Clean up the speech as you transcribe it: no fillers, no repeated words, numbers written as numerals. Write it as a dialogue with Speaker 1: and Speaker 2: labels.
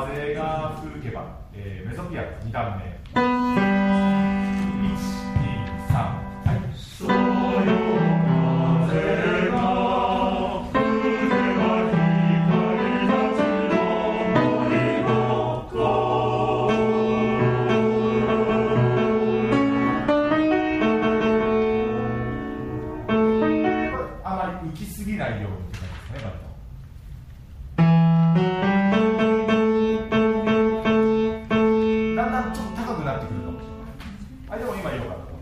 Speaker 1: 風が吹けば、メゾピアノ2段目。1、2、3、はい。そよ風が浮きすぎないようにって感じですね、だんだんちょっと高くなってくるかもしれない。でも今いいのかな。